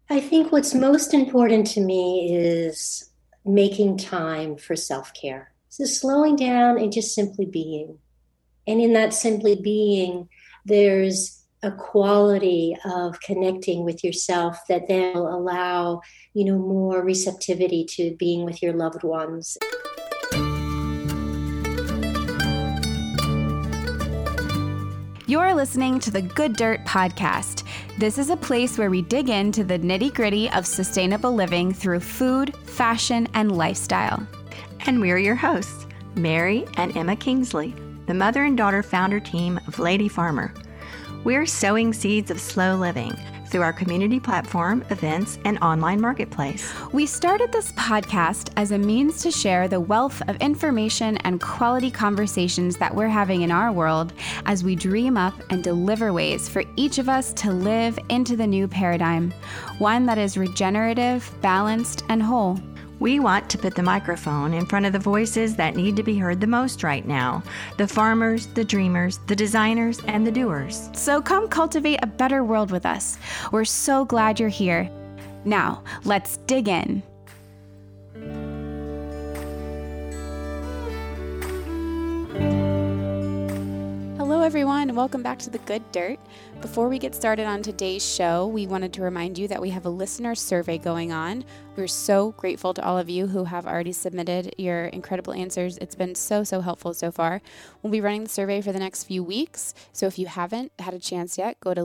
I think what's most important to me is making time for self care. So slowing down and just simply being. And in that simply being, there's a quality of connecting with yourself that then will allow, more receptivity to being with your loved ones. You're listening to the Good Dirt Podcast. This is a place where we dig into the nitty-gritty of sustainable living through food, fashion, and lifestyle. And we're your hosts, Mary and Emma Kingsley, the mother and daughter founder team of Lady Farmer. We're sowing seeds of slow living through our community platform, events, and online marketplace. We started this podcast as a means to share the wealth of information and quality conversations that we're having in our world as we dream up and deliver ways for each of us to live into the new paradigm, one that is regenerative, balanced, and whole. We want to put the microphone in front of the voices that need to be heard the most right now. The farmers, the dreamers, the designers, and the doers. So come cultivate a better world with us. We're so glad you're here. Now, let's dig in. Hello, everyone, and welcome back to The Good Dirt. Before we get started on today's show, we wanted to remind you that we have a listener survey going on. We're so grateful to all of you who have already submitted your incredible answers. It's been so helpful so far. We'll be running the survey for the next few weeks, so if you haven't had a chance yet, go to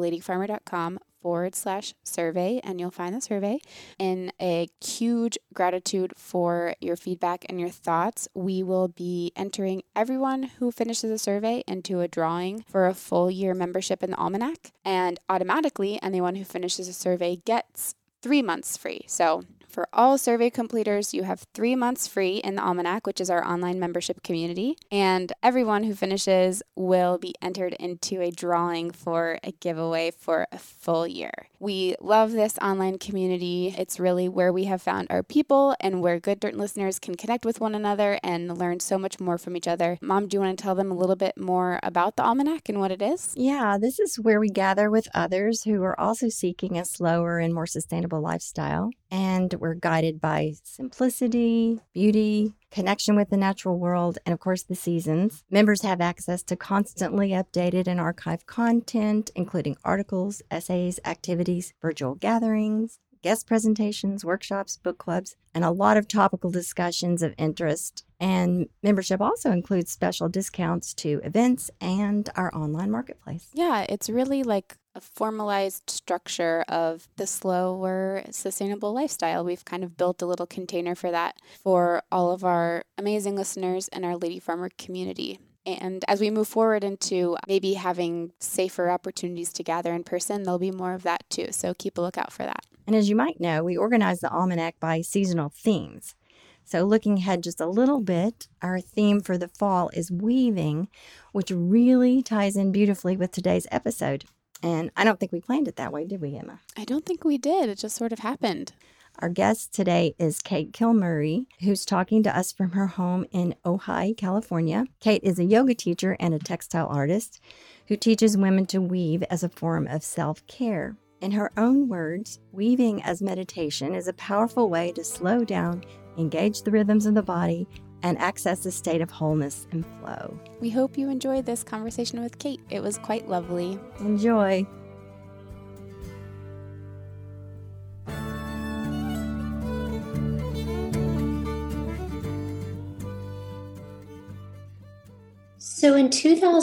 ladyfarmer.com/survey and you'll find the survey. And a huge gratitude for your feedback and your thoughts. We will be entering everyone who finishes the survey into a drawing for a full year membership in the Almanac. And automatically, anyone who finishes the survey gets 3 months free. So for all survey completers, you have 3 months free in the Almanac, which is our online membership community. And everyone who finishes will be entered into a drawing for a giveaway for a full year. We love this online community. It's really where we have found our people and where Good Dirt listeners can connect with one another and learn so much more from each other. Mom, do you want to tell them a little bit more about the Almanac and what it is? Yeah, this is where we gather with others who are also seeking a slower and more sustainable lifestyle. And we're guided by simplicity, beauty, connection with the natural world, and of course the seasons. Members have access to constantly updated and archived content, including articles, essays, activities, virtual gatherings, guest presentations, workshops, book clubs, and a lot of topical discussions of interest. And membership also includes special discounts to events and our online marketplace. Yeah, it's really like a formalized structure of the slower, sustainable lifestyle. We've kind of built a little container for that for all of our amazing listeners and our Lady Farmer community. And as we move forward into maybe having safer opportunities to gather in person, there'll be more of that too. So keep a lookout for that. And as you might know, we organize the Almanac by seasonal themes. So looking ahead just a little bit, our theme for the fall is weaving, which really ties in beautifully with today's episode. And I don't think we planned it that way, did we, Emma? I don't think we did. It just sort of happened. Our guest today is Kate Kilmurray, who's talking to us from her home in Ojai, California. Kate is a yoga teacher and a textile artist who teaches women to weave as a form of self-care. In her own words, weaving as meditation is a powerful way to slow down, engage the rhythms of the body, and access a state of wholeness and flow. We hope you enjoyed this conversation with Kate. It was quite lovely. Enjoy. So in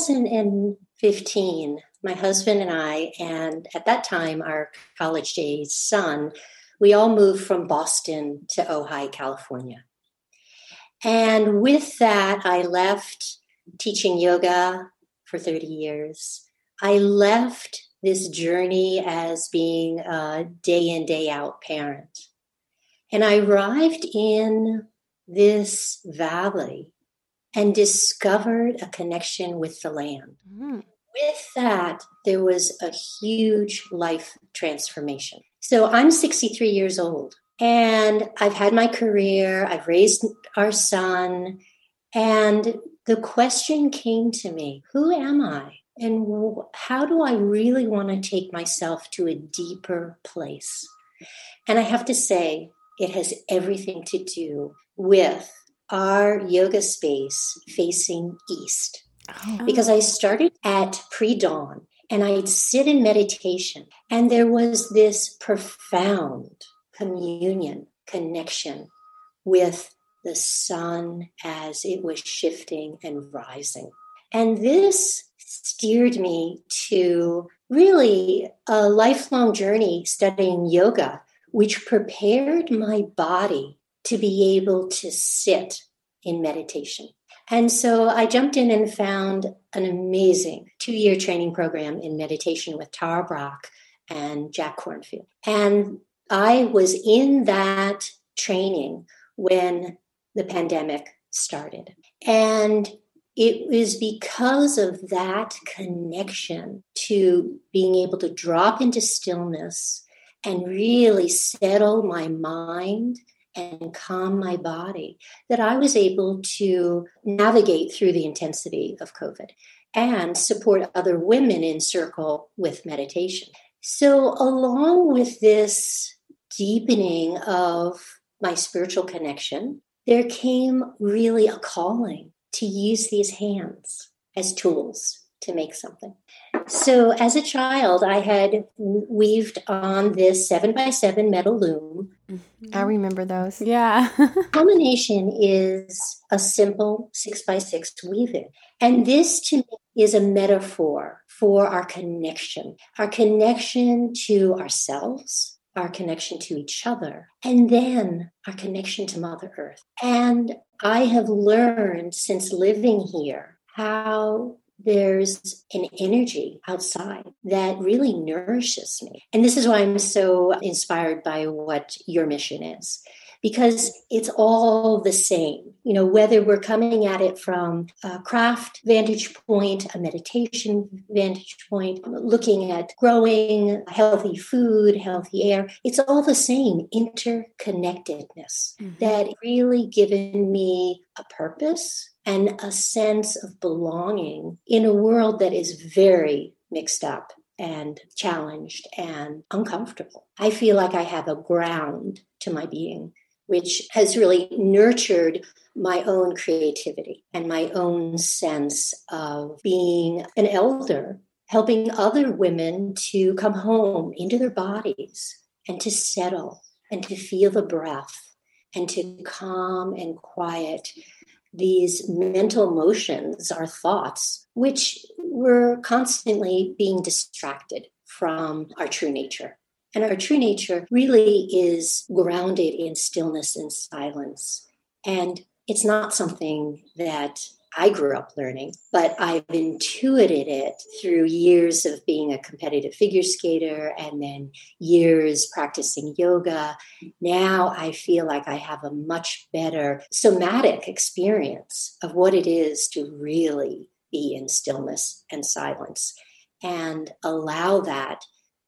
2015, my husband and I, and at that time, our college-age son, we all moved from Boston to Ojai, California. And with that, I left teaching yoga for 30 years. I left this journey as being a day in, day out parent. And I arrived in this valley and discovered a connection with the land. With that, there was a huge life transformation. So I'm 63 years old. And I've had my career, I've raised our son, and the question came to me, who am I? And how do I really want to take myself to a deeper place? And I have to say, it has everything to do with our yoga space facing east. Because I started at pre-dawn and I'd sit in meditation, and there was this profound communion, connection with the sun as it was shifting and rising. And this steered me to really a lifelong journey studying yoga, which prepared my body to be able to sit in meditation. And so I jumped in and found an amazing 2-year training program in meditation with Tara Brach and Jack Kornfield. And I was in that training when the pandemic started. And it was because of that connection to being able to drop into stillness and really settle my mind and calm my body that I was able to navigate through the intensity of COVID and support other women in circle with meditation. So along with this deepening of my spiritual connection, there came really a calling to use these hands as tools to make something. So as a child, I had weaved on this 7x7 metal loom. I remember those. Yeah. Culmination is a simple 6x6 weaving. And this to me is a metaphor for our connection to ourselves, our connection to each other, and then our connection to Mother Earth. And I have learned since living here how there's an energy outside that really nourishes me. And this is why I'm so inspired by what your mission is, because it's all the same. You know, whether we're coming at it from a craft vantage point, a meditation vantage point, looking at growing healthy food, healthy air, it's all the same interconnectedness that really given me a purpose and a sense of belonging in a world that is very mixed up and challenged and uncomfortable. I feel like I have a ground to my being, which has really nurtured my own creativity and my own sense of being an elder, helping other women to come home into their bodies and to settle and to feel the breath and to calm and quiet these mental motions, our thoughts, which were constantly being distracted from our true nature. And our true nature really is grounded in stillness and silence. And it's not something that I grew up learning, but I've intuited it through years of being a competitive figure skater and then years practicing yoga. Now I feel like I have a much better somatic experience of what it is to really be in stillness and silence and allow that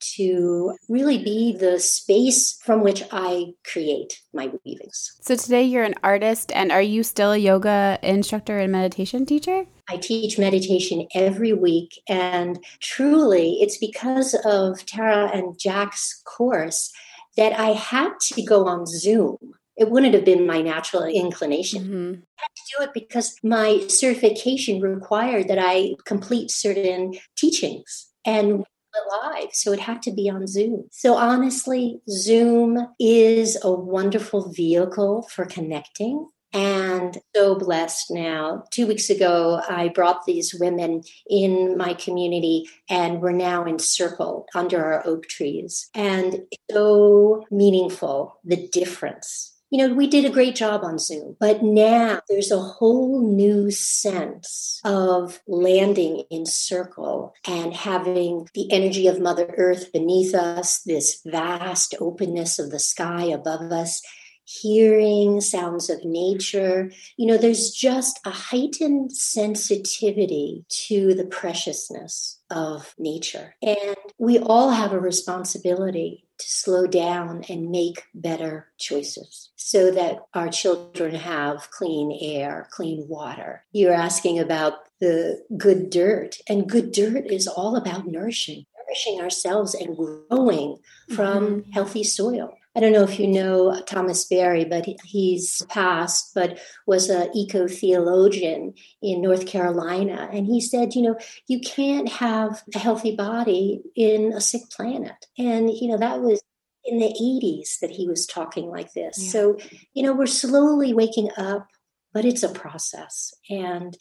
to really be the space from which I create my weavings. So today you're an artist, and are you still a yoga instructor and meditation teacher? I teach meditation every week, and truly it's because of Tara and Jack's course that I had to go on Zoom. It wouldn't have been my natural inclination. I had to do it because my certification required that I complete certain teachings and live, so it had to be on Zoom. So honestly, Zoom is a wonderful vehicle for connecting, and so blessed now. 2 weeks ago, I brought these women in my community, and we're now in circle under our oak trees, and it's so meaningful, the difference. You know, we did a great job on Zoom, but now there's a whole new sense of landing in circle and having the energy of Mother Earth beneath us, this vast openness of the sky above us, hearing sounds of nature. You know, there's just a heightened sensitivity to the preciousness of nature. And we all have a responsibility to slow down and make better choices so that our children have clean air, clean water. You're asking about the good dirt, and good dirt is all about nourishing. nourishing ourselves and growing from healthy soil. I don't know if you know Thomas Berry, but he's passed, but was an eco-theologian in North Carolina. And he said, you can't have a healthy body in a sick planet. And, that was in the 80s that he was talking like this. Yeah. So, we're slowly waking up, but it's a process. And,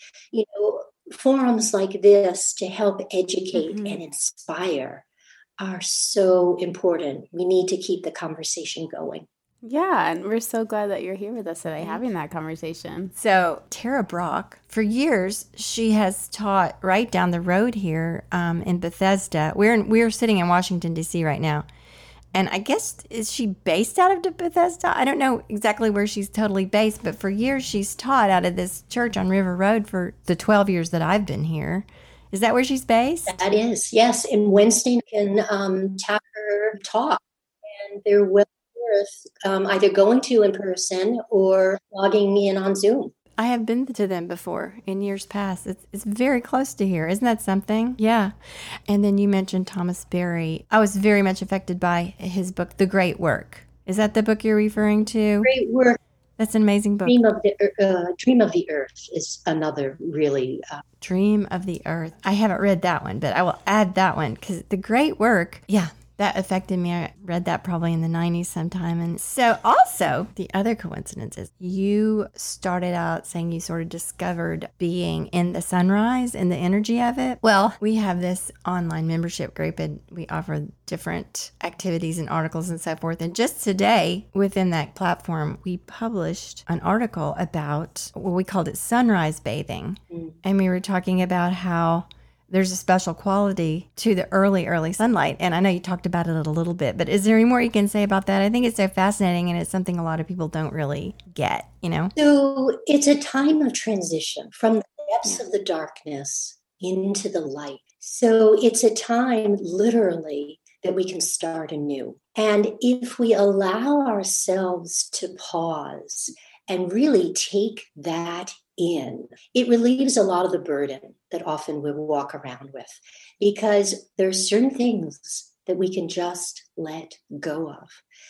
forums like this to help educate and inspire are so important. We need to keep the conversation going. Yeah, and we're so glad that you're here with us today having that conversation. So Tara Brock, for years, she has taught right down the road here in Bethesda. We're sitting in Washington, D.C. right now. And I guess, is she based out of Bethesda? I don't know exactly where she's totally based, but for years she's taught out of this church on River Road for the 12 years that I've been here. Is that where she's based? That is, yes. And Wednesday can tap her talk. And they're well worth either going to in person or logging in on Zoom. I have been to them before in years past. It's very close to here. Isn't that something? Yeah. And then you mentioned Thomas Berry. I was very much affected by his book, The Great Work. Is that the book you're referring to? Great Work. That's an amazing book. Dream of the Earth is another really... Dream of the Earth. I haven't read that one, but I will add that one because The Great Work, yeah, that affected me. I read that probably in the 90s sometime. And so also the other coincidence is you started out saying you sort of discovered being in the sunrise and the energy of it. Well, we have this online membership group and we offer different activities and articles and so forth. And just today within that platform, we published an article about what we called it sunrise bathing. And we were talking about how there's a special quality to the early sunlight. And I know you talked about it a little bit, but is there any more you can say about that? I think it's so fascinating and it's something a lot of people don't really get, So it's a time of transition from the depths of the darkness into the light. So it's a time literally that we can start anew. And if we allow ourselves to pause and really take that in, it relieves a lot of the burden that often we walk around with, because there are certain things that we can just let go of.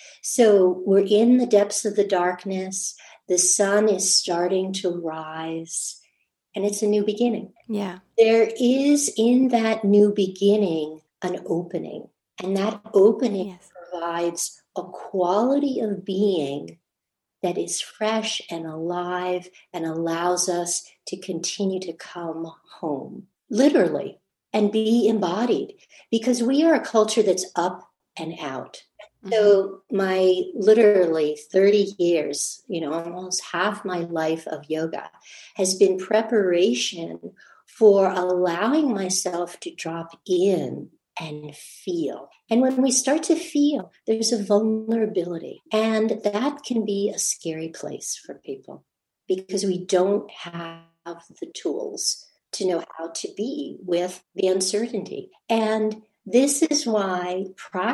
So we're in the depths of the darkness. The sun is starting to rise, and it's a new beginning. Yeah. There is in that new beginning an opening, and that opening provides a quality of being that is fresh and alive and allows us to continue to come home, literally, and be embodied, because we are a culture that's up and out. So my literally 30 years, almost half my life of yoga has been preparation for allowing myself to drop in and feel. And when we start to feel, there's a vulnerability. And that can be a scary place for people because we don't have the tools to know how to be with the uncertainty. And this is why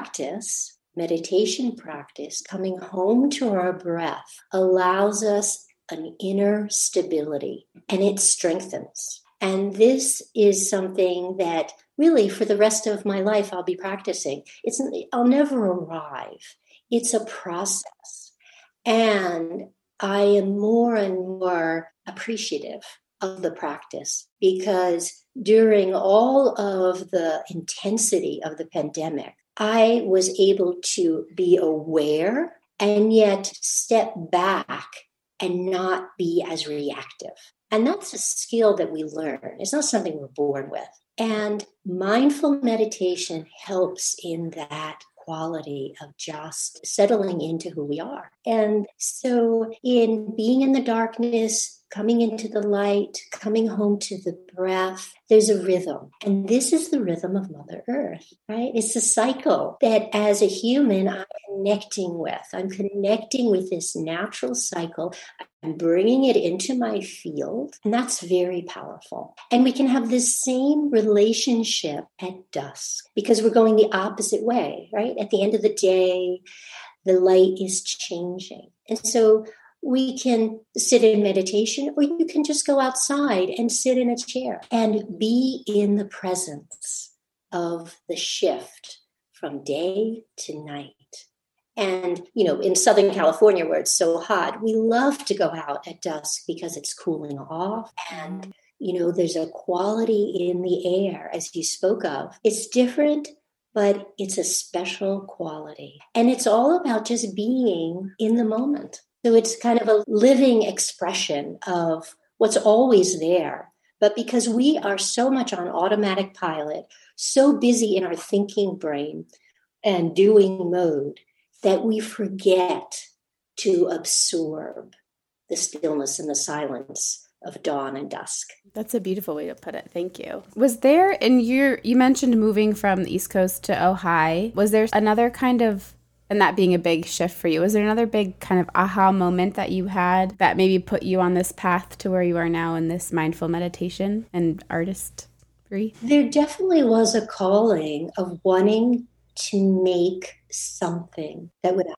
meditation practice, coming home to our breath, allows us an inner stability, and it strengthens. And this is something that really for the rest of my life I'll be practicing. I'll never arrive. It's a process. And I am more and more appreciative of the practice, because during all of the intensity of the pandemic, I was able to be aware and yet step back and not be as reactive. And that's a skill that we learn. It's not something we're born with. And mindful meditation helps in that quality of just settling into who we are. And so in being in the darkness, coming into the light, coming home to the breath, there's a rhythm. And this is the rhythm of Mother Earth, right? It's a cycle that as a human, I'm connecting with. I'm connecting with this natural cycle. I'm bringing it into my field. And that's very powerful. And we can have this same relationship at dusk because we're going the opposite way, right? At the end of the day, the light is changing. And so we can sit in meditation, or you can just go outside and sit in a chair and be in the presence of the shift from day to night. And, in Southern California where it's so hot, we love to go out at dusk because it's cooling off. And, there's a quality in the air, as you spoke of. It's different, but it's a special quality. And it's all about just being in the moment. So it's kind of a living expression of what's always there. But because we are so much on automatic pilot, so busy in our thinking brain and doing mode, that we forget to absorb the stillness and the silence of dawn and dusk. That's a beautiful way to put it. Thank you. Was there, you mentioned moving from the East Coast to Ojai, was there another kind of, and that being a big shift for you, was there another big kind of aha moment that you had that maybe put you on this path to where you are now in this mindful meditation and artistry? There definitely was a calling of wanting to make something that would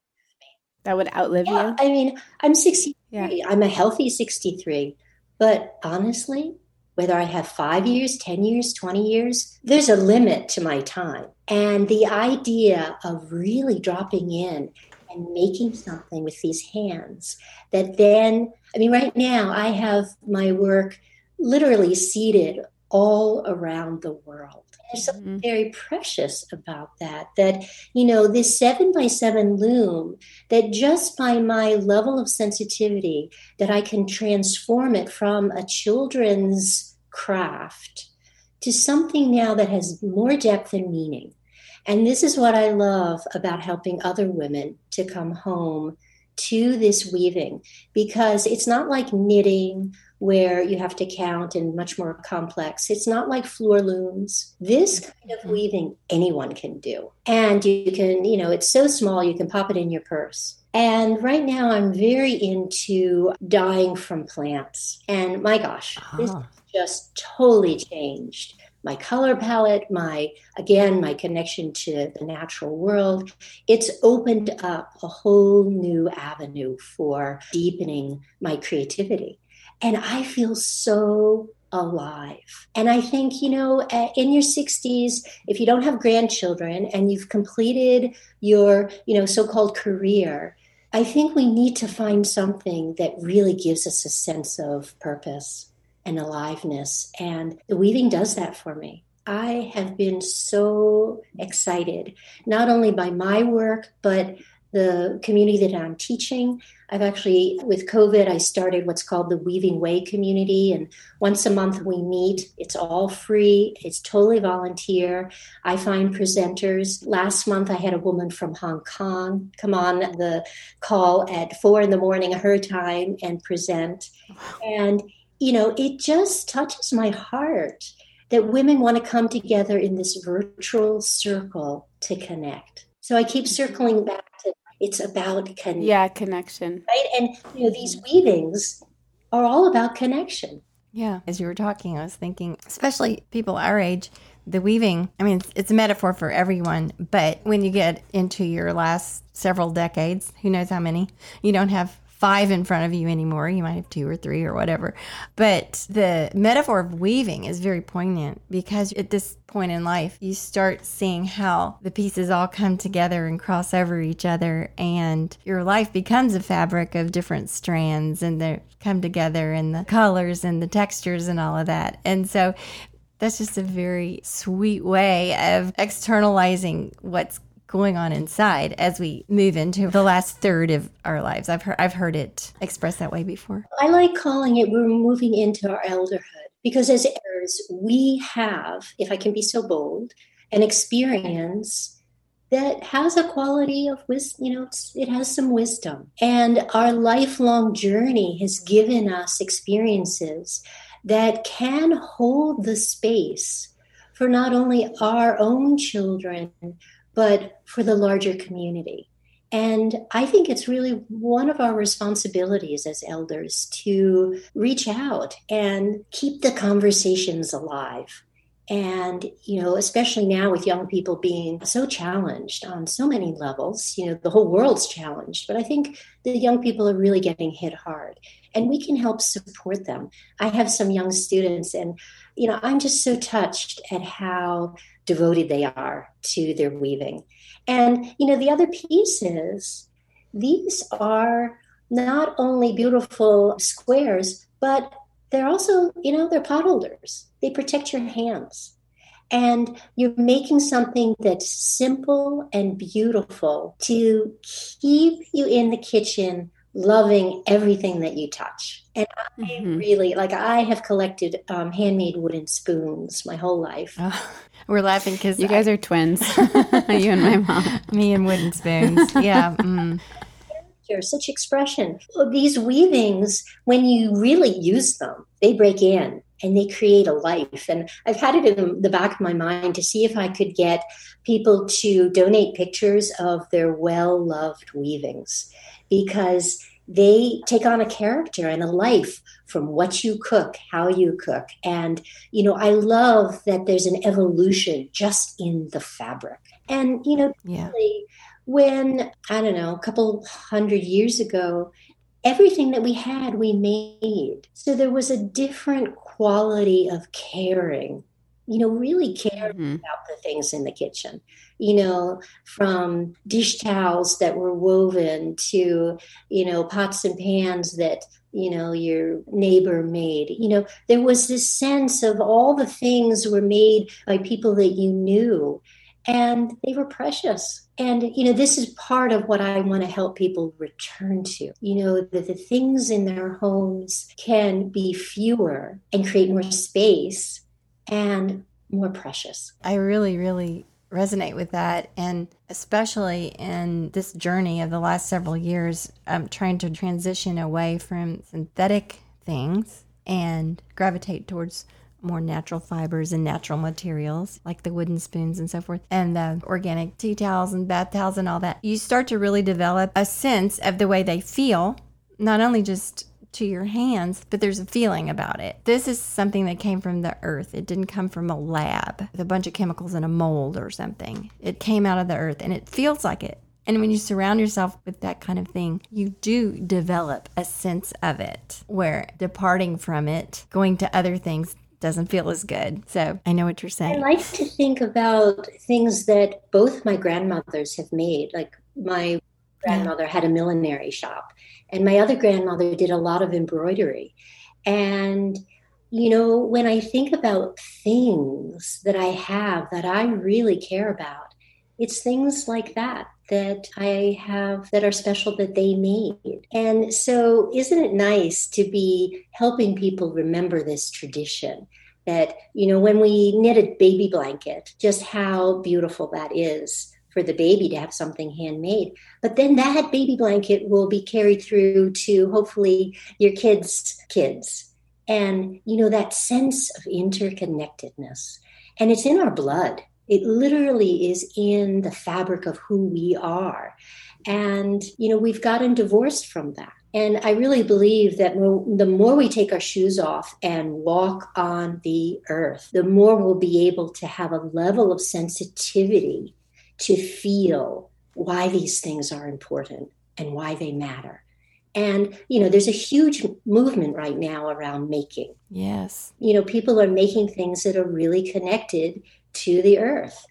outlive you? I mean, I'm 63. Yeah. I'm a healthy 63. But honestly, whether I have 5 years, 10 years, 20 years, there's a limit to my time. And the idea of really dropping in and making something with these hands that then, right now I have my work literally seated all around the world. There's something very precious about that, this 7x7 loom, that just by my level of sensitivity, that I can transform it from a children's craft to something now that has more depth and meaning. And this is what I love about helping other women to come home to this weaving, because it's not like knitting where you have to count and much more complex. It's not like floor looms. This kind of weaving anyone can do. And you can, it's so small, you can pop it in your purse. And right now I'm very into dyeing from plants. And my gosh, this has just totally changed my color palette, my connection to the natural world. It's opened up a whole new avenue for deepening my creativity. And I feel so alive. And I think, in your 60s, if you don't have grandchildren and you've completed your, so-called career, I think we need to find something that really gives us a sense of purpose and aliveness. And the weaving does that for me. I have been so excited, not only by my work, but the community that I'm teaching. I've actually, with COVID, I started what's called the Weaving Way community. And once a month we meet. It's all free. It's totally volunteer. I find presenters. Last month I had a woman from Hong Kong come on the call at 4 a.m, her time, and present. And it just touches my heart that women want to come together in this virtual circle to connect. So I keep circling back to it's about connection. Yeah, connection. Right? And these weavings are all about connection. Yeah. As you were talking, I was thinking, especially people our age, the weaving, it's a metaphor for everyone. But when you get into your last several decades, who knows how many, you don't have 5 in front of you anymore. You might have 2 or 3 or whatever. But the metaphor of weaving is very poignant, because at this point in life, you start seeing how the pieces all come together and cross over each other, and your life becomes a fabric of different strands, and they come together, and the colors and the textures and all of that. And so that's just a very sweet way of externalizing what's going on inside as we move into the last third of our lives. I've heard it expressed that way before. I like calling it we're moving into our elderhood, because as elders, we have, if I can be so bold, an experience that has a quality of wisdom. It has some wisdom. And our lifelong journey has given us experiences that can hold the space for not only our own children, but for the larger community. And I think it's really one of our responsibilities as elders to reach out and keep the conversations alive. And, especially now with young people being so challenged on so many levels, the whole world's challenged, but I think the young people are really getting hit hard, and we can help support them. I have some young students, and, I'm just so touched at how devoted they are to their weaving. And, the other piece is these are not only beautiful squares, but they're also, they're pot holders. They protect your hands. And you're making something that's simple and beautiful to keep you in the kitchen loving everything that you touch. And I really, I have collected handmade wooden spoons my whole life. Oh, we're laughing because you guys are twins, you and my mom. Me and wooden spoons, yeah. Such expression. These weavings, when you really use them, they break in and they create a life. And I've had it in the back of my mind to see if I could get people to donate pictures of their well-loved weavings, because they take on a character and a life from what you cook, how you cook. And, I love that there's an evolution just in the fabric. And, really, when, I don't know, a couple 100 years ago, everything that we had, we made. So there was a different quality of caring, really caring about the things in the kitchen, from dish towels that were woven to, pots and pans that, your neighbor made. There was this sense of all the things were made by people that you knew, and they were precious. And, this is part of what I want to help people return to, that the things in their homes can be fewer and create more space and more precious. I really, really resonate with that. And especially in this journey of the last several years, I'm trying to transition away from synthetic things and gravitate towards more natural fibers and natural materials like the wooden spoons and so forth, and the organic tea towels and bath towels and all that. You start to really develop a sense of the way they feel, not only just to your hands, but there's a feeling about it. This is something that came from the earth. It didn't come from a lab with a bunch of chemicals in a mold or something. It came out of the earth, and it feels like it. And when you surround yourself with that kind of thing, you do develop a sense of it, where departing from it, going to other things, doesn't feel as good. So I know what you're saying. I like to think about things that both my grandmothers have made. Like my grandmother had a millinery shop, and my other grandmother did a lot of embroidery. And, when I think about things that I have that I really care about, it's things like that I have that are special that they made. And so isn't it nice to be helping people remember this tradition that, when we knit a baby blanket, just how beautiful that is for the baby to have something handmade. But then that baby blanket will be carried through to hopefully your kids' kids. And, that sense of interconnectedness. And it's in our blood. It literally is in the fabric of who we are. And, we've gotten divorced from that. And I really believe that the more we take our shoes off and walk on the earth, the more we'll be able to have a level of sensitivity to feel why these things are important and why they matter. And, there's a huge movement right now around making. Yes. People are making things that are really connected to the earth.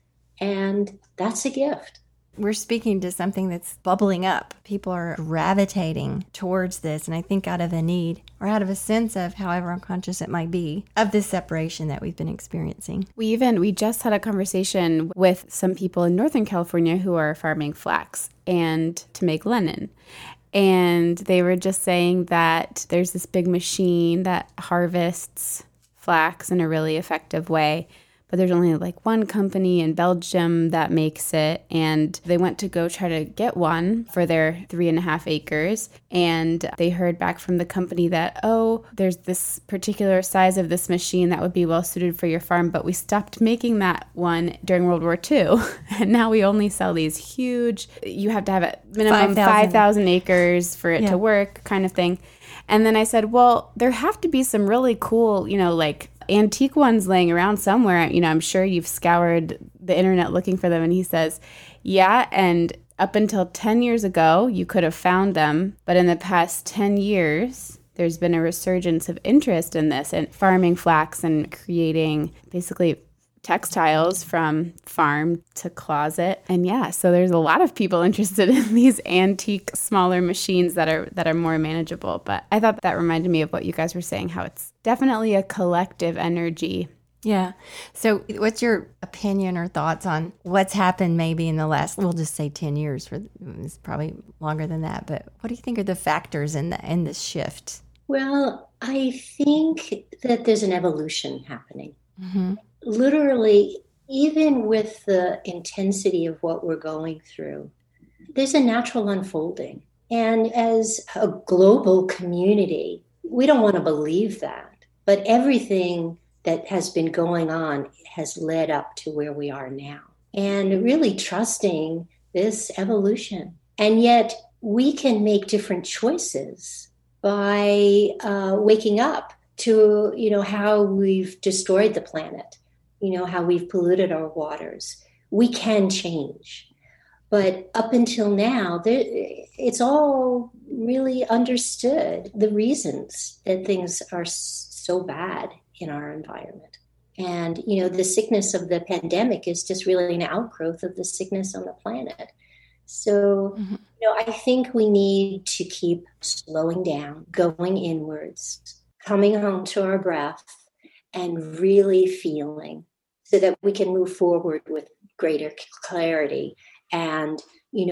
And that's a gift. We're speaking to something that's bubbling up. People are gravitating towards this, and I think out of a need or out of a sense of, however unconscious it might be, of this separation that we've been experiencing. We just had a conversation with some people in Northern California who are farming flax and to make linen. And they were just saying that there's this big machine that harvests flax in a really effective way. But there's only one company in Belgium that makes it. And they went to go try to get one for their 3.5 acres. And they heard back from the company that, there's this particular size of this machine that would be well suited for your farm. But we stopped making that one during World War II. And now we only sell these huge, you have to have a minimum 5,000 acres for it to work kind of thing. And then I said, well, there have to be some really cool, antique ones laying around somewhere. I'm sure you've scoured the internet looking for them. And he says, yeah. And up until 10 years ago, you could have found them. But in the past 10 years, there's been a resurgence of interest in this and farming flax and creating basically textiles from farm to closet. And yeah, so there's a lot of people interested in these antique, smaller machines that are more manageable. But I thought that reminded me of what you guys were saying, how it's definitely a collective energy. Yeah. So what's your opinion or thoughts on what's happened maybe in the last, we'll just say 10 years, it's probably longer than that, but what do you think are the factors in this shift? Well, I think that there's an evolution happening. Mm-hmm. Literally, even with the intensity of what we're going through, there's a natural unfolding. And as a global community, we don't want to believe that, but everything that has been going on has led up to where we are now. And really trusting this evolution. And yet we can make different choices by waking up to, how we've destroyed the planet, how we've polluted our waters. We can change. But up until now, it's all really understood, the reasons that things are so bad in our environment. And, the sickness of the pandemic is just really an outgrowth of the sickness on the planet. So, I think we need to keep slowing down, going inwards, coming home to our breath, and really feeling so that we can move forward with greater clarity and,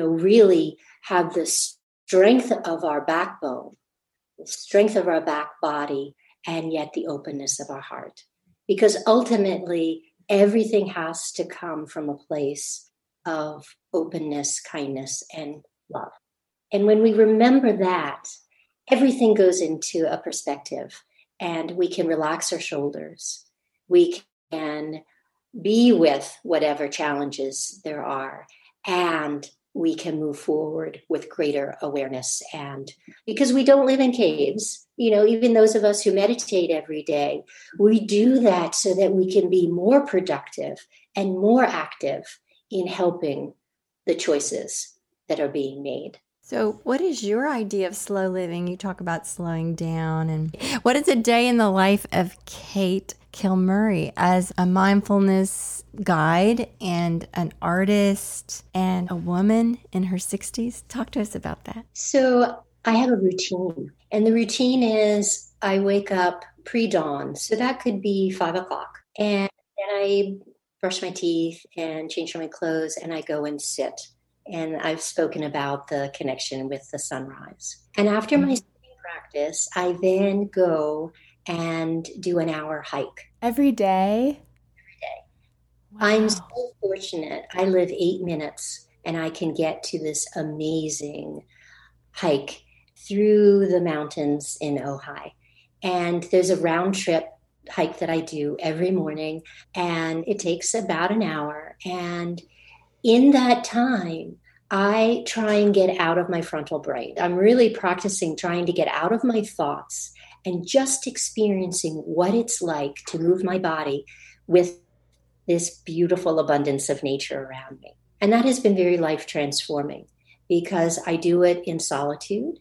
really have the strength of our backbone, the strength of our back body, and yet the openness of our heart. Because ultimately, everything has to come from a place of openness, kindness, and love. And when we remember that, everything goes into a perspective, and we can relax our shoulders. We can be with whatever challenges there are, and we can move forward with greater awareness. And because we don't live in caves, even those of us who meditate every day, we do that so that we can be more productive and more active in helping the choices that are being made. So what is your idea of slow living? You talk about slowing down. And what is a day in the life of Kate Kilmurray as a mindfulness guide and an artist and a woman in her 60s? Talk to us about that. So I have a routine. And the routine is I wake up pre-dawn. So that could be 5 o'clock. And then I brush my teeth and change my clothes, and I go and sit. And I've spoken about the connection with the sunrise. And after my sitting practice, I then go and do an hour hike. Every day? Every day. Wow. I'm so fortunate. I live 8 minutes, and I can get to this amazing hike through the mountains in Ojai. And there's a round trip hike that I do every morning, and it takes about an hour. And in that time, I try and get out of my frontal brain. I'm really practicing trying to get out of my thoughts and just experiencing what it's like to move my body with this beautiful abundance of nature around me. And that has been very life transforming because I do it in solitude.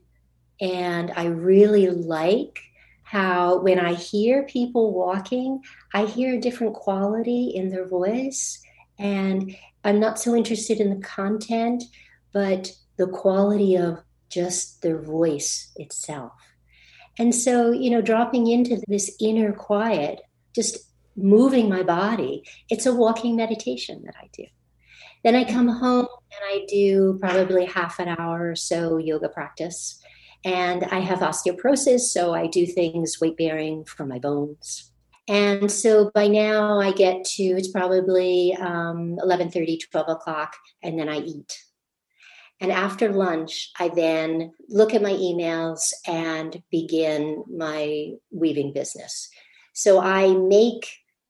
And I really like how when I hear people walking, I hear a different quality in their voice. And I'm not so interested in the content, but the quality of just their voice itself. And so, dropping into this inner quiet, just moving my body, it's a walking meditation that I do. Then I come home and I do probably half an hour or so yoga practice. And I have osteoporosis, so I do things weight bearing for my bones. And so by now I get to, it's probably 11:30, 12 o'clock, and then I eat. And after lunch, I then look at my emails and begin my weaving business. So I make,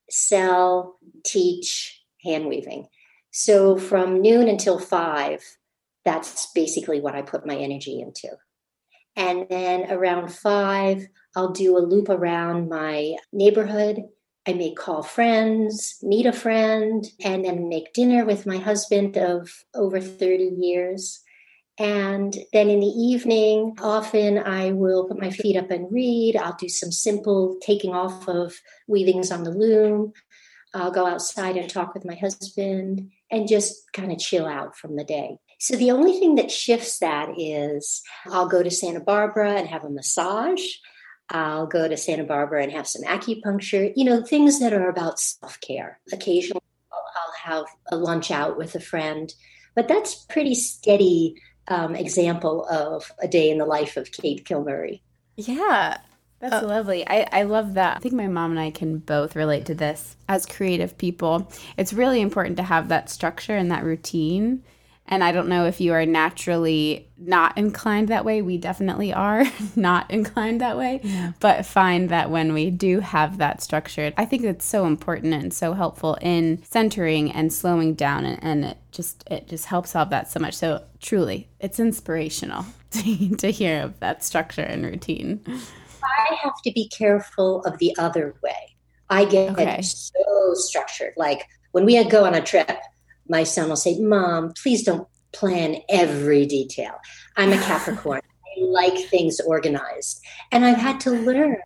sell, teach hand weaving. So from noon until 5, that's basically what I put my energy into. And then around 5, I'll do a loop around my neighborhood. I may call friends, meet a friend, and then make dinner with my husband of over 30 years. And then in the evening, often I will put my feet up and read. I'll do some simple taking off of weavings on the loom. I'll go outside and talk with my husband and just kind of chill out from the day. So the only thing that shifts that is I'll go to Santa Barbara and have a massage. I'll go to Santa Barbara and have some acupuncture, things that are about self-care. Occasionally I'll have a lunch out with a friend, but that's pretty steady example of a day in the life of Kate Kilmurray. Yeah. That's lovely. I love that. I think my mom and I can both relate to this. As creative people, it's really important to have that structure and that routine. And I don't know if you are naturally not inclined that way. We definitely are not inclined that way. Yeah. But find that when we do have that structure, I think it's so important and so helpful in centering and slowing down. And it just helps solve that so much. So truly, it's inspirational to hear of that structure and routine. I have to be careful of the other way. I get so structured. Like when we go on a trip, my son will say, Mom, please don't plan every detail. I'm a Capricorn. I like things organized. And I've had to learn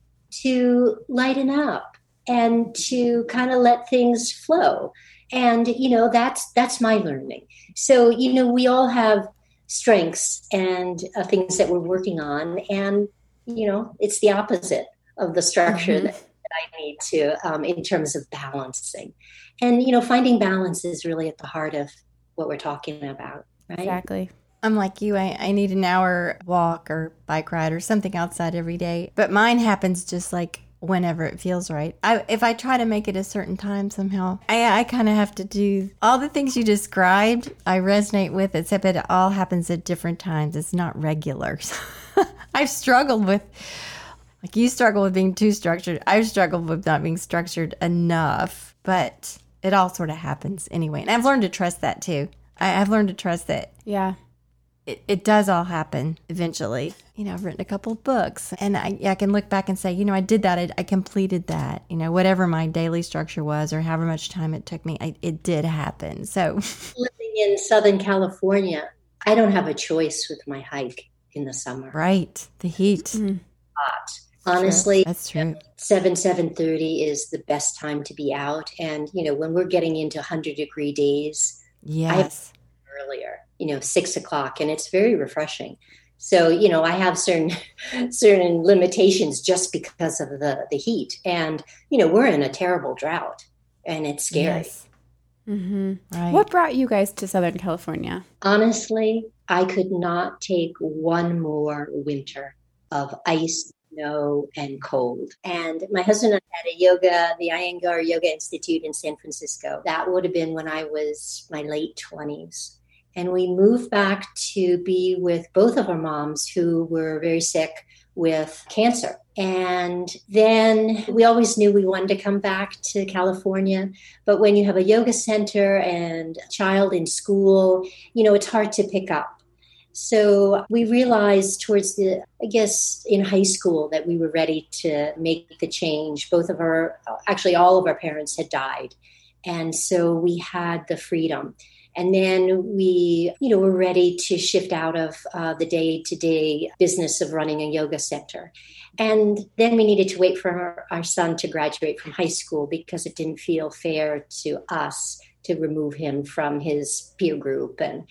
to lighten up and to kind of let things flow. And, that's my learning. So, we all have strengths and things that we're working on. And it's the opposite of the structure that I need to in terms of balancing. And, finding balance is really at the heart of what we're talking about, right? Exactly. I'm like you. I need an hour walk or bike ride or something outside every day. But mine happens just like whenever it feels right. If I try to make it a certain time somehow, I kind of have to do all the things you described. I resonate with, except it all happens at different times. It's not regular. I've struggled with, like you struggle with being too structured. I've struggled with not being structured enough, but it all sort of happens anyway. And I've learned to trust that too. I've learned to trust that. Yeah. It does all happen eventually. I've written a couple of books and I can look back and say, I did that. I completed that. Whatever my daily structure was or however much time it took me, it did happen. So living in Southern California, I don't have a choice with my hike in the summer. Right. The heat. Hot. Honestly, that's true. 7:30 is the best time to be out. And, when we're getting into 100-degree days, yes, earlier, 6 o'clock, and it's very refreshing. So, I have certain limitations just because of the heat. And, we're in a terrible drought and it's scary. Yes. Mm-hmm. Right. What brought you guys to Southern California? Honestly, I could not take one more winter of ice, snow, and cold. And my husband and I had the Iyengar Yoga Institute in San Francisco. That would have been when I was my late 20s. And we moved back to be with both of our moms who were very sick with cancer. And then we always knew we wanted to come back to California. But when you have a yoga center and a child in school, it's hard to pick up. So we realized towards in high school that we were ready to make the change. All of our parents had died. And so we had the freedom. And then we, were ready to shift out of the day-to-day business of running a yoga center. And then we needed to wait for our son to graduate from high school because it didn't feel fair to us to remove him from his peer group. And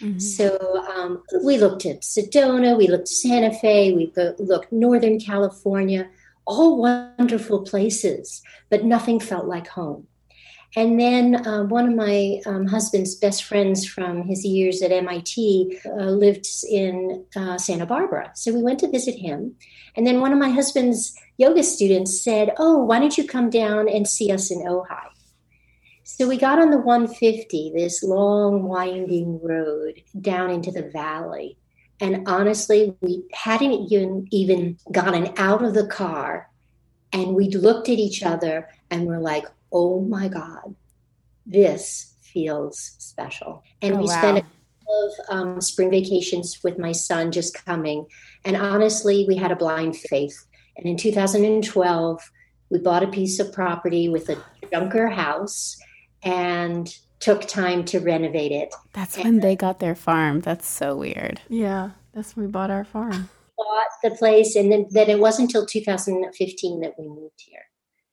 so we looked at Sedona, we looked at Santa Fe, we looked Northern California, all wonderful places, but nothing felt like home. And then one of my husband's best friends from his years at MIT lived in Santa Barbara. So we went to visit him. And then one of my husband's yoga students said, why don't you come down and see us in Ojai? So we got on the 150, this long, winding road down into the valley. And honestly, we hadn't even gotten out of the car. And we looked at each other and we're like, oh my God, this feels special. And we spent a couple of spring vacations with my son just coming. And honestly, we had a blind faith. And in 2012, we bought a piece of property with a junker house and took time to renovate it. That's when they got their farm. That's so weird. Yeah, that's when we bought our farm. Bought the place, and then it wasn't until 2015 that we moved here.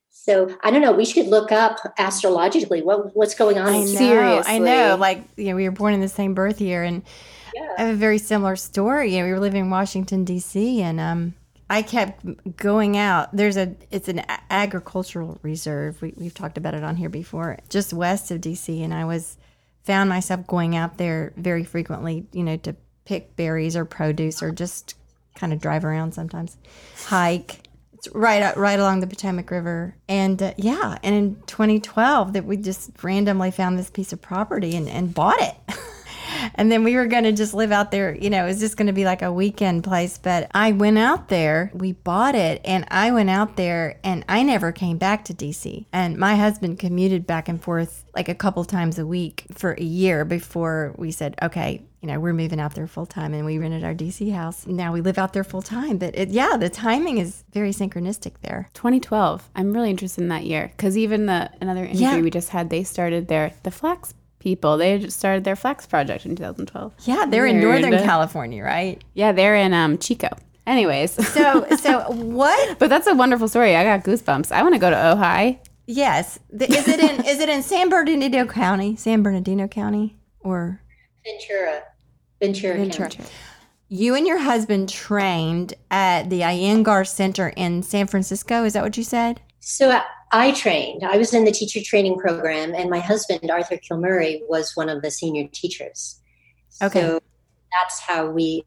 So I don't know. We should look up astrologically what's going on. Seriously. I know. Like, we were born in the same birth year, and I have a very similar story. We were living in Washington, D.C., and I kept going out. It's an agricultural reserve. We've talked about it on here before, just west of D.C., and found myself going out there very frequently, to pick berries or produce, or just kind of drive around sometimes, hike. It's right along the Potomac River. And and in 2012 that we just randomly found this piece of property and bought it. And then we were going to just live out there. It was just going to be like a weekend place. But I went out there, we bought it, and I went out there, and I never came back to DC. And my husband commuted back and forth like a couple times a week for a year before we said, okay, we're moving out there full time, and we rented our DC house. Now we live out there full time. But the timing is very synchronistic there. 2012. I'm really interested in that year because even another interview we just had, they started the flax people. They just started their flax project in 2012. Yeah, they're in Northern California, right? Yeah, they're in Chico. Anyways. So what? But that's a wonderful story. I got goosebumps. I want to go to Ojai. Yes. Is it in San Bernardino County, or Ventura County? You and your husband trained at the Iyengar Center in San Francisco. Is that what you said? So I trained. I was in the teacher training program, and my husband, Arthur Kilmurray, was one of the senior teachers. Okay. So that's how we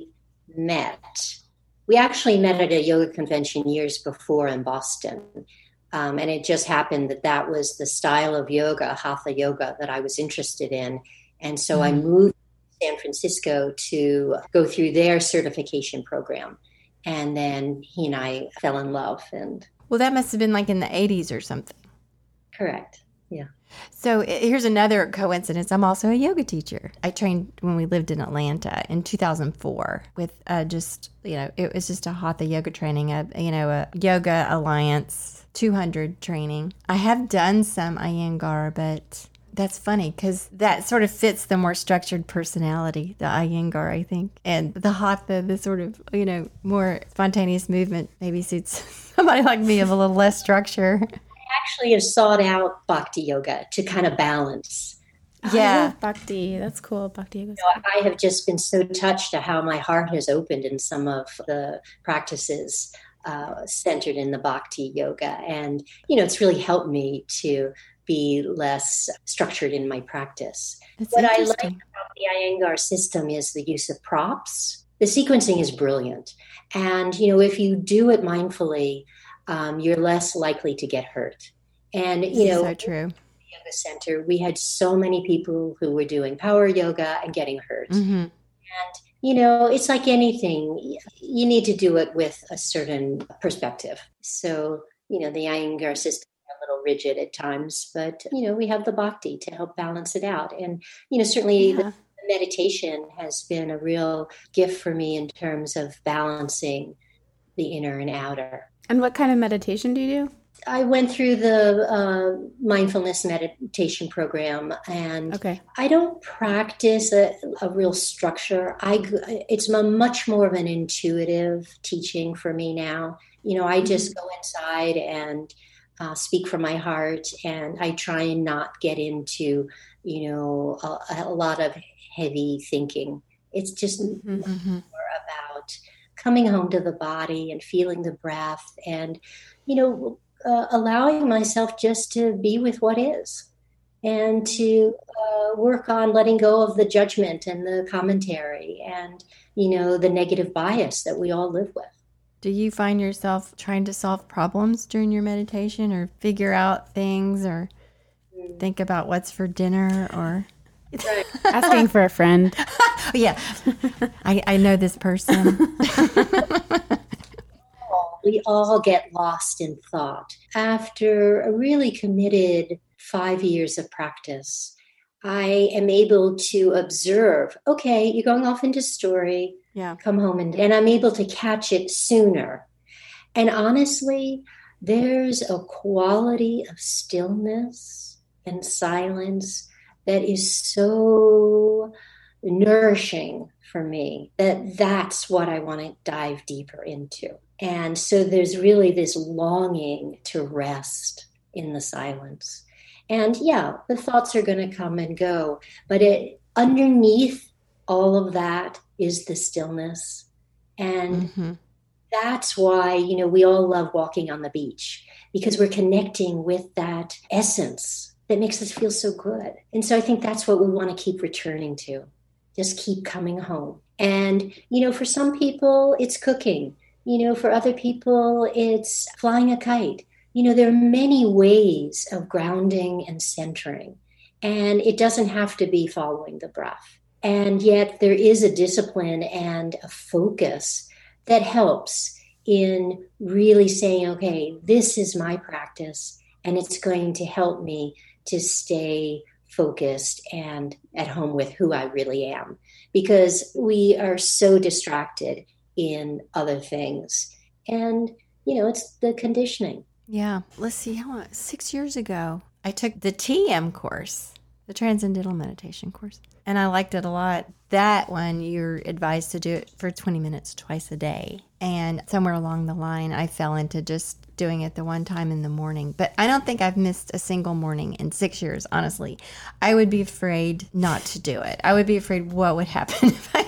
met. We actually met at a yoga convention years before in Boston. And it just happened that was the style of yoga, Hatha yoga, that I was interested in. And so I moved to San Francisco to go through their certification program. And then he and I fell in love. Well, that must have been like in the 80s or something. Correct. Yeah. So here's another coincidence. I'm also a yoga teacher. I trained when we lived in Atlanta in 2004 with it was just a Hatha yoga training, a Yoga Alliance 200 training. I have done some Iyengar, but that's funny because that sort of fits the more structured personality, the Iyengar, I think. And the Hatha, the sort of, more spontaneous movement maybe suits somebody like me of a little less structure. I actually have sought out Bhakti yoga to kind of balance. Yeah. I love Bhakti. That's cool. Bhakti yoga. I have just been so touched at how my heart has opened in some of the practices centered in the Bhakti yoga. And, it's really helped me to be less structured in my practice. What I like about the Iyengar system is the use of props. The sequencing is brilliant. And, if you do it mindfully, you're less likely to get hurt. And, so true. Yoga center, we had so many people who were doing power yoga and getting hurt. Mm-hmm. And, it's like anything. You need to do it with a certain perspective. So, the Iyengar system is a little rigid at times, but, we have the Bhakti to help balance it out. And, certainly the meditation has been a real gift for me in terms of balancing the inner and outer. And what kind of meditation do you do? I went through the mindfulness meditation program, and I don't practice a real structure. It's much more of an intuitive teaching for me now. I just go inside and speak from my heart, and I try and not get into, a lot of heavy thinking. It's just more about coming home to the body and feeling the breath and, allowing myself just to be with what is and to work on letting go of the judgment and the commentary and, the negative bias that we all live with. Do you find yourself trying to solve problems during your meditation or figure out things or think about what's for dinner or asking for a friend? Yeah, I know this person. We all get lost in thought. After a really committed 5 years of practice, I am able to observe, okay, you're going off into story, come home, and I'm able to catch it sooner. And honestly, there's a quality of stillness and silence that is so nourishing for me that's what I want to dive deeper into. And so there's really this longing to rest in the silence. And yeah, the thoughts are going to come and go, but underneath all of that is the stillness. And that's why, we all love walking on the beach, because we're connecting with that essence that makes us feel so good. And so I think that's what we want to keep returning to. Just keep coming home. And, for some people, it's cooking. For other people, it's flying a kite. There are many ways of grounding and centering. And it doesn't have to be following the breath. And yet there is a discipline and a focus that helps in really saying, okay, this is my practice, and it's going to help me to stay focused and at home with who I really am. Because we are so distracted in other things. And, it's the conditioning. Yeah. Let's see, 6 years ago, I took the TM course, the Transcendental Meditation course, and I liked it a lot. That one, you're advised to do it for 20 minutes twice a day. And somewhere along the line, I fell into just doing it the one time in the morning. But I don't think I've missed a single morning in 6 years, honestly. I would be afraid not to do it. I would be afraid what would happen if I...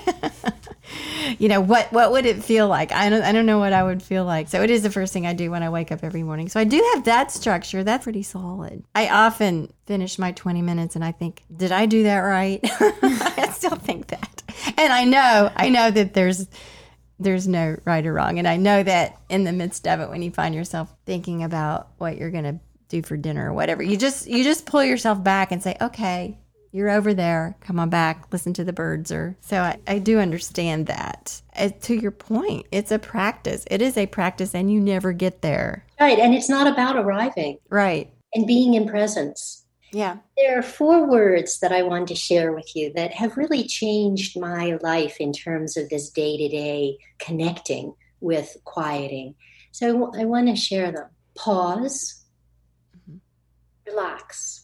what would it feel like? I don't know what I would feel like. So it is the first thing I do when I wake up every morning. So I do have that structure. That's pretty solid. I often finish my 20 minutes and I think, did I do that right? I still think that. And I know that there's no right or wrong. And I know that in the midst of it, when you find yourself thinking about what you're going to do for dinner or whatever, you just pull yourself back and say, okay, you're over there, come on back, listen to the birds. So I do understand that. To your point, it's a practice. It is a practice, and you never get there. Right, and it's not about arriving. Right. And being in presence. Yeah. There are 4 words that I wanted to share with you that have really changed my life in terms of this day-to-day connecting with quieting. So I want to share them. Pause, relax,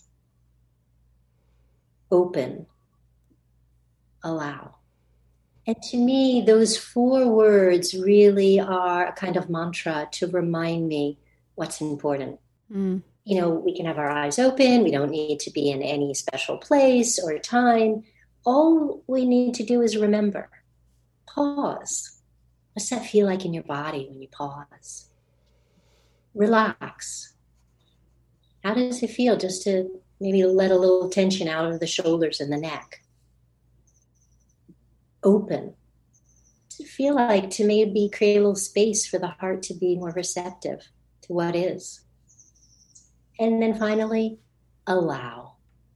open, allow. And to me, those 4 words really are a kind of mantra to remind me what's important. We can have our eyes open. We don't need to be in any special place or time. All we need to do is remember. Pause. What's that feel like in your body when you pause? Relax. How does it feel just to maybe let a little tension out of the shoulders and the neck? Open. What's it feel like to maybe create a little space for the heart to be more receptive to what is? And then finally, allow.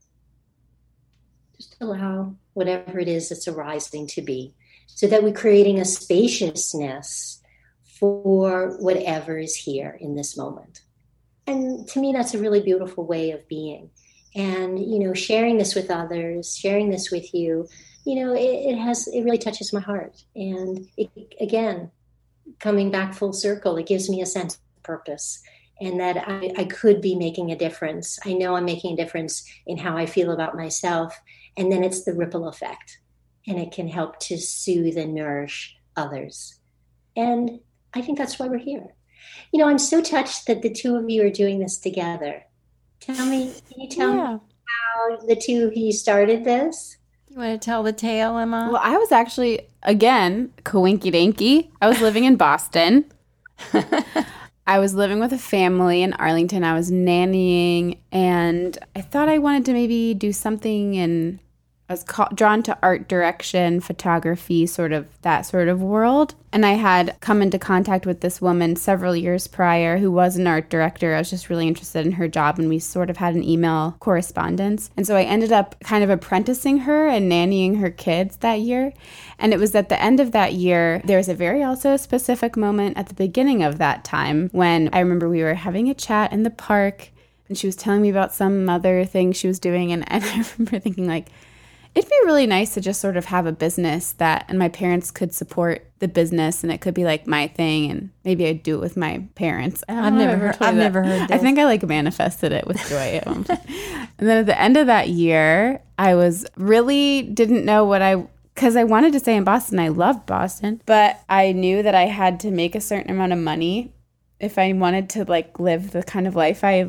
Just allow whatever it is that's arising to be, so that we're creating a spaciousness for whatever is here in this moment. And to me, that's a really beautiful way of being. And, sharing this with others, sharing this with you, it really touches my heart. And it, again, coming back full circle, it gives me a sense of purpose, and that I could be making a difference. I know I'm making a difference in how I feel about myself. And then it's the ripple effect, and it can help to soothe and nourish others. And I think that's why we're here. I'm so touched that the 2 of you are doing this together. Can you tell me how the 2 of you started this? You want to tell the tale, Emma? Well, I was actually, again, coinky-dinky. I was living in Boston. I was living with a family in Arlington. I was nannying, and I thought I wanted to maybe do something, and I was drawn to art direction, photography, sort of that sort of world. And I had come into contact with this woman several years prior who was an art director. I was just really interested in her job, and we sort of had an email correspondence. And so I ended up kind of apprenticing her and nannying her kids that year. And it was at the end of that year, there was a very also specific moment at the beginning of that time when I remember we were having a chat in the park, and she was telling me about some other thing she was doing. And I remember thinking, like, it'd be really nice to just sort of have a business and my parents could support the business, and it could be like my thing, and maybe I'd do it with my parents. I've never heard this. I think I manifested it with Joy at one point. And then at the end of that year, I didn't know because I wanted to stay in Boston. I loved Boston, but I knew that I had to make a certain amount of money if I wanted to live the kind of life I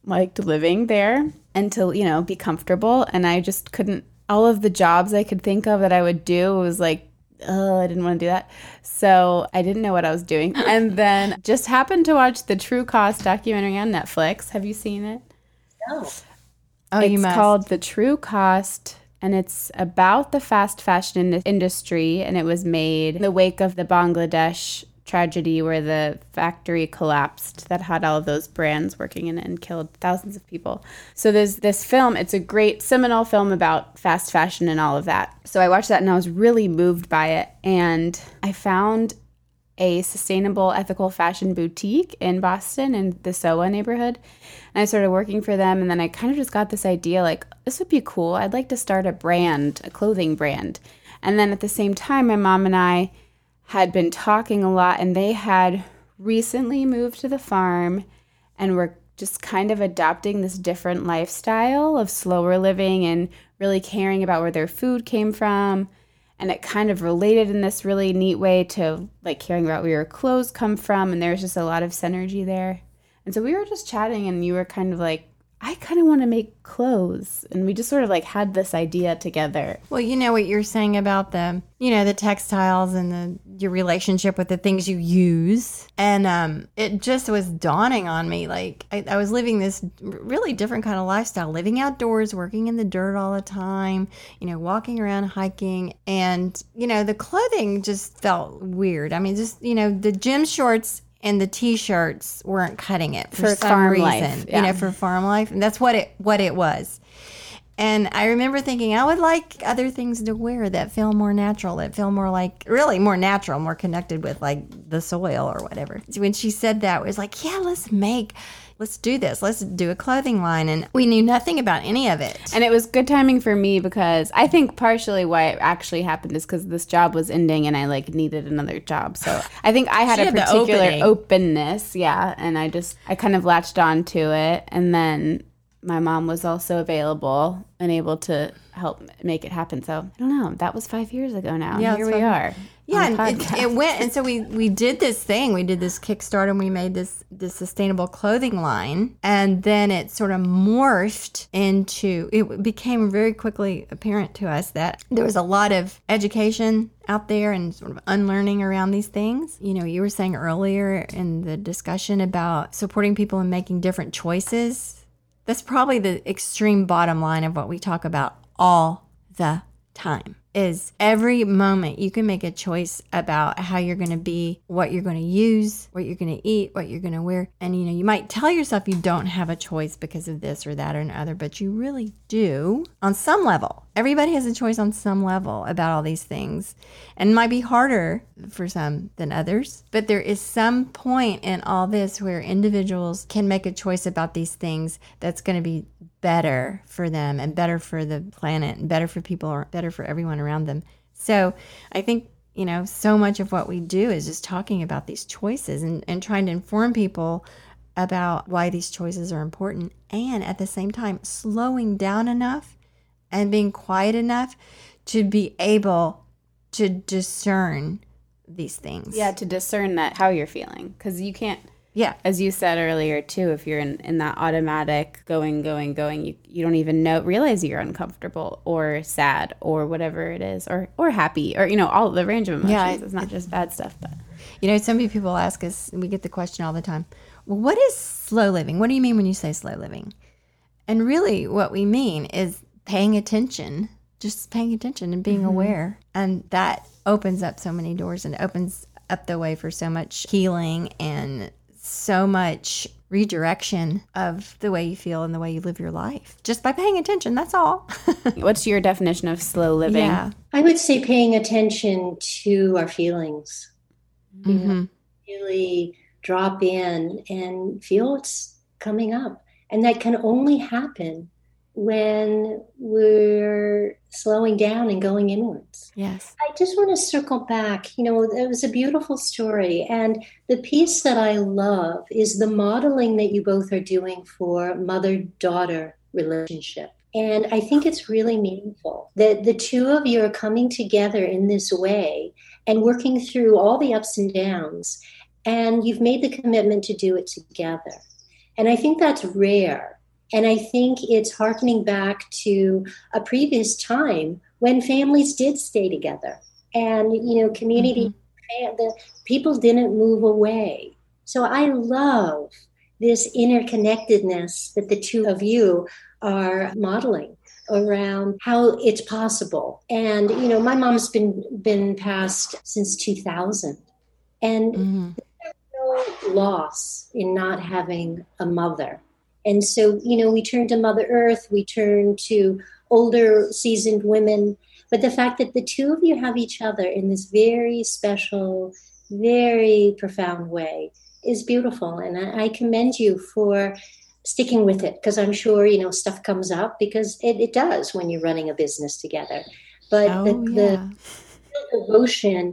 liked living there and to, be comfortable. And I just couldn't, all of the jobs I could think of that I would do was like, oh, I didn't want to do that. So I didn't know what I was doing. And then just happened to watch the True Cost documentary on Netflix. Have you seen it? No. Oh, it's you must. called The True Cost, and it's about the fast fashion industry, and it was made in the wake of the Bangladesh tragedy where the factory collapsed that had all of those brands working in it and killed thousands of people. So there's this film. It's a great seminal film about fast fashion and all of that. So I watched that and I was really moved by it. And I found a sustainable, ethical fashion boutique in Boston in the SoHo neighborhood. And I started working for them. And then I kind of just got this idea, like, this would be cool. I'd like to start a brand, a clothing brand. And then at the same time, my mom and I had been talking a lot, and they had recently moved to the farm and were just kind of adopting this different lifestyle of slower living and really caring about where their food came from. And it kind of related in this really neat way to like caring about where your clothes come from. And there was just a lot of synergy there. And so we were just chatting, and you were kind of like, I kind of want to make clothes. And we just sort of like had this idea together. Well, you know what you're saying about the textiles and your relationship with the things you use. And it just was dawning on me. Like I was living this really different kind of lifestyle, living outdoors, working in the dirt all the time, walking around, hiking. And, the clothing just felt weird. I mean, just, the gym shorts and the T-shirts weren't cutting it for some farm reason, life, yeah. For farm life. And that's what it was. And I remember thinking I would like other things to wear that feel more natural, that feel more like, really more natural, more connected with like the soil or whatever. So when she said that, it was like, yeah, let's do this. Let's do a clothing line. And we knew nothing about any of it. And it was good timing for me because I think partially why it actually happened is because this job was ending and I like needed another job. So I think I had a particular openness. Yeah. And I kind of latched on to it. And then my mom was also available and able to help make it happen. So I don't know. That was 5 years ago now. Yeah, here we are. Yeah, and it went, and so we did this thing. We did this Kickstarter, and we made this sustainable clothing line, and then it sort of morphed into. It became very quickly apparent to us that there was a lot of education out there and sort of unlearning around these things. You were saying earlier in the discussion about supporting people and making different choices. That's probably the extreme bottom line of what we talk about all the time. Is every moment you can make a choice about how you're going to be, what you're going to use, what you're going to eat, what you're going to wear. And, you might tell yourself you don't have a choice because of this or that or another, but you really do on some level. Everybody has a choice on some level about all these things. And it might be harder for some than others. But there is some point in all this where individuals can make a choice about these things that's going to be better for them and better for the planet and better for people or better for everyone around them. So I think, so much of what we do is just talking about these choices and trying to inform people about why these choices are important, and at the same time slowing down enough and being quiet enough to be able to discern these things. Yeah, to discern that how you're feeling, because you can't. Yeah. As you said earlier, too, if you're in that automatic going, you don't even realize you're uncomfortable or sad or whatever it is, or happy or, all the range of emotions. Yeah, it's not just bad stuff. But so many people ask us, we get the question all the time, well, what is slow living? What do you mean when you say slow living? And really what we mean is paying attention, just paying attention and being aware. And that opens up so many doors and opens up the way for so much healing and so much redirection of the way you feel and the way you live your life just by paying attention. That's all. What's your definition of slow living? Yeah. I would say paying attention to our feelings. Really drop in and feel what's coming up. And that can only happen when we're slowing down and going inwards. Yes. I just want to circle back. It was a beautiful story. And the piece that I love is the modeling that you both are doing for mother-daughter relationship. And I think it's really meaningful that the two of you are coming together in this way and working through all the ups and downs. And you've made the commitment to do it together. And I think that's rare. And I think it's hearkening back to a previous time when families did stay together and, community, the people didn't move away. So I love this interconnectedness that the two of you are modeling around how it's possible. And, my mom's been passed since 2000. And there's no loss in not having a mother. And so, we turn to Mother Earth, we turn to older seasoned women. But the fact that the two of you have each other in this very special, very profound way is beautiful. And I commend you for sticking with it, because I'm sure, stuff comes up, because it does when you're running a business together. But the devotion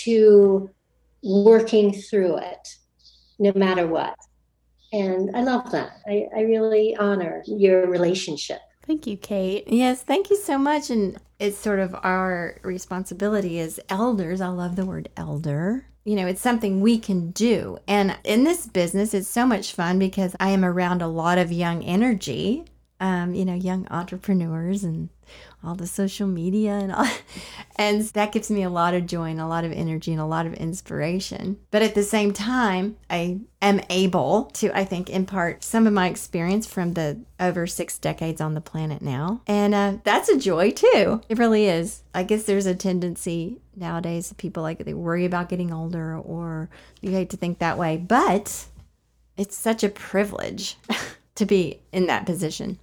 to working through it, no matter what. And I love that. I really honor your relationship. Thank you, Kate. Yes, thank you so much. And it's sort of our responsibility as elders. I love the word elder. It's something we can do. And in this business, it's so much fun because I am around a lot of young energy, young entrepreneurs and all the social media and all. And that gives me a lot of joy and a lot of energy and a lot of inspiration. But at the same time, I am able to, I think, impart some of my experience from the over 6 decades on the planet now. And that's a joy too. It really is. I guess there's a tendency nowadays that people they worry about getting older, or you hate to think that way. But it's such a privilege to be in that position.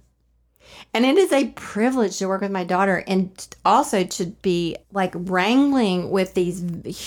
And it is a privilege to work with my daughter, and also to be wrangling with these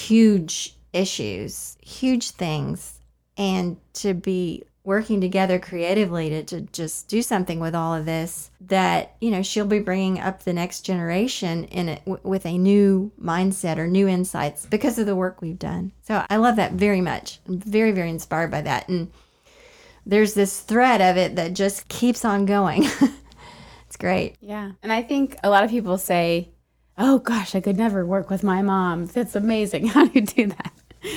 huge issues, huge things, and to be working together creatively to just do something with all of this that, she'll be bringing up the next generation in it with a new mindset or new insights because of the work we've done. So I love that very much. I'm very, very inspired by that. And there's this thread of it that just keeps on going. It's great. Yeah. And I think a lot of people say, oh gosh, I could never work with my mom. That's amazing. How do you do that?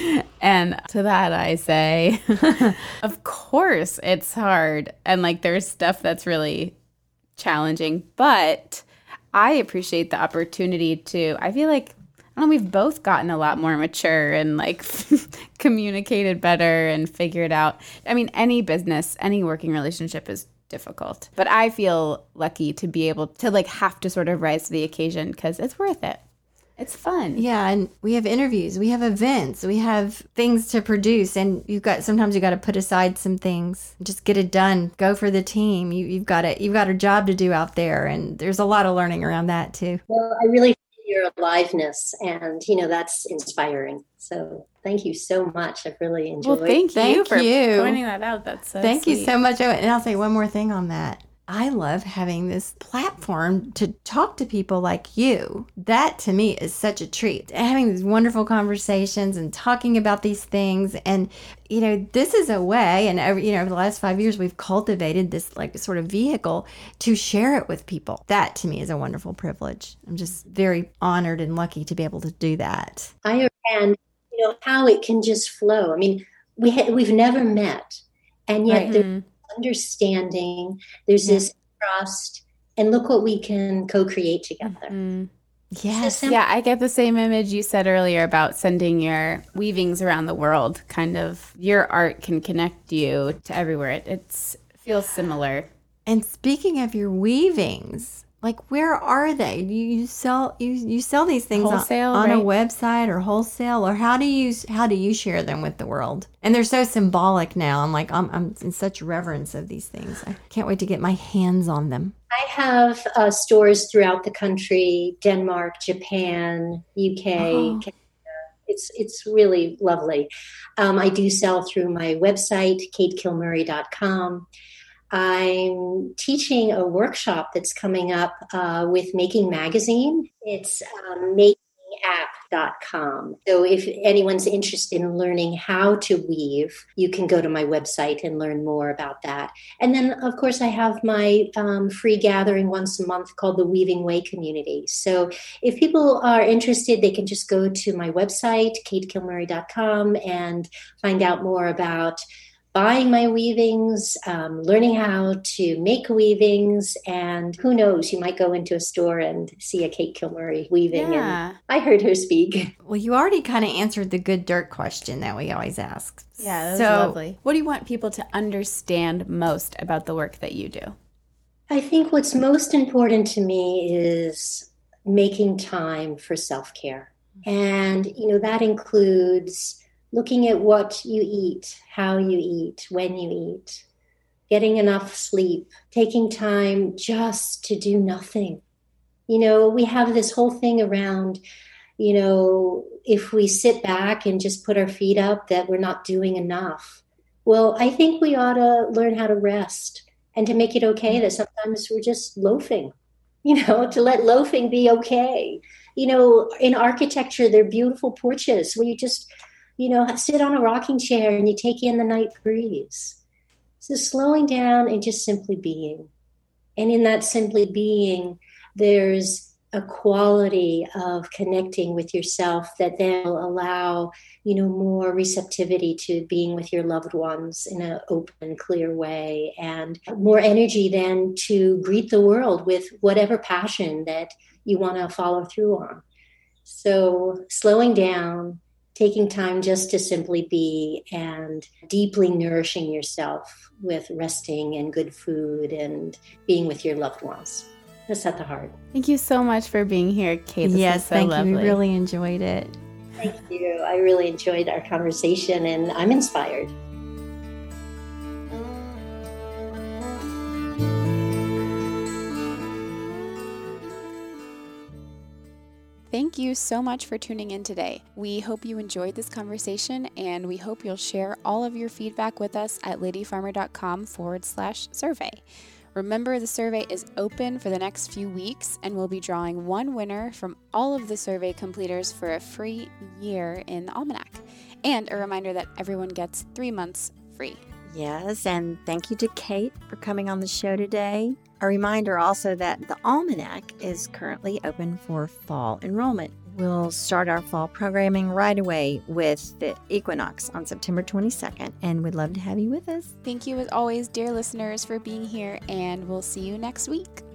And to that I say, of course it's hard. And there's stuff that's really challenging, but I appreciate the opportunity to, I feel like, we've both gotten a lot more mature and communicated better and figured out. Any business, any working relationship is difficult, but I feel lucky to be able to have to sort of rise to the occasion, because it's worth it. It's fun. Yeah, and we have interviews, we have events, we have things to produce, and sometimes you got to put aside some things, just get it done, go for the team. You've got a job to do out there, and there's a lot of learning around that too. Well, I really feel your aliveness, and that's inspiring. So thank you so much. I've really enjoyed. Well, thank you for pointing that out. That's so Thank sweet. you so much. And I'll say one more thing on that. I love having this platform to talk to people like you. That to me is such a treat. Having these wonderful conversations and talking about these things. And, this is a way, and over the last 5 years, we've cultivated this sort of vehicle to share it with people. That to me is a wonderful privilege. I'm just very honored and lucky to be able to do that. I understand, how it can just flow. We've never met, and yet there's understanding, there's this trust, and look what we can co-create together. Yes. Yeah, I get the same image you said earlier about sending your weavings around the world. Kind of your art can connect you to everywhere. It feels similar. And speaking of your weavings, where are they? Do you sell these things wholesale, on right? a website or wholesale, or how do you share them with the world? And they're so symbolic now. I'm in such reverence of these things. I can't wait to get my hands on them. I have stores throughout the country: Denmark, Japan, UK, Canada. It's really lovely. I do sell through my website, katekilmurray.com. I'm teaching a workshop that's coming up with Making Magazine. It's makingapp.com. So if anyone's interested in learning how to weave, you can go to my website and learn more about that. And then, of course, I have my free gathering once a month called the Weaving Way Community. So if people are interested, they can just go to my website, katekilmurray.com, and find out more about buying my weavings, learning how to make weavings, and who knows, you might go into a store and see a Kate Kilmurray weaving, Yeah. and I heard her speak. Well, you already kind of answered the good dirt question that we always ask. Yeah, that was lovely. What do you want people to understand most about the work that you do? I think what's most important to me is making time for self-care. And, that includes looking at what you eat, how you eat, when you eat, getting enough sleep, taking time just to do nothing. We have this whole thing around, if we sit back and just put our feet up, that we're not doing enough. Well, I think we ought to learn how to rest and to make it okay that sometimes we're just loafing, to let loafing be okay. In architecture, there are beautiful porches where you just, sit on a rocking chair and you take in the night breeze. So slowing down and just simply being. And in that simply being, there's a quality of connecting with yourself that then will allow, more receptivity to being with your loved ones in an open, clear way, and more energy then to greet the world with whatever passion that you want to follow through on. So slowing down, taking time just to simply be, and deeply nourishing yourself with resting and good food and being with your loved ones. That's at the heart. Thank you so much for being here, Kate. This was so lovely. You. We really enjoyed it. Thank you. I really enjoyed our conversation, and I'm inspired. Thank you so much for tuning in today. We hope you enjoyed this conversation, and we hope you'll share all of your feedback with us at ladyfarmer.com/survey. Remember, the survey is open for the next few weeks, and we'll be drawing one winner from all of the survey completers for a free year in the Almanac. And a reminder that everyone gets 3 months free. Yes, and thank you to Kate for coming on the show today. A reminder also that the Almanac is currently open for fall enrollment. We'll start our fall programming right away with the equinox on September 22nd, and we'd love to have you with us. Thank you as always, dear listeners, for being here, and we'll see you next week.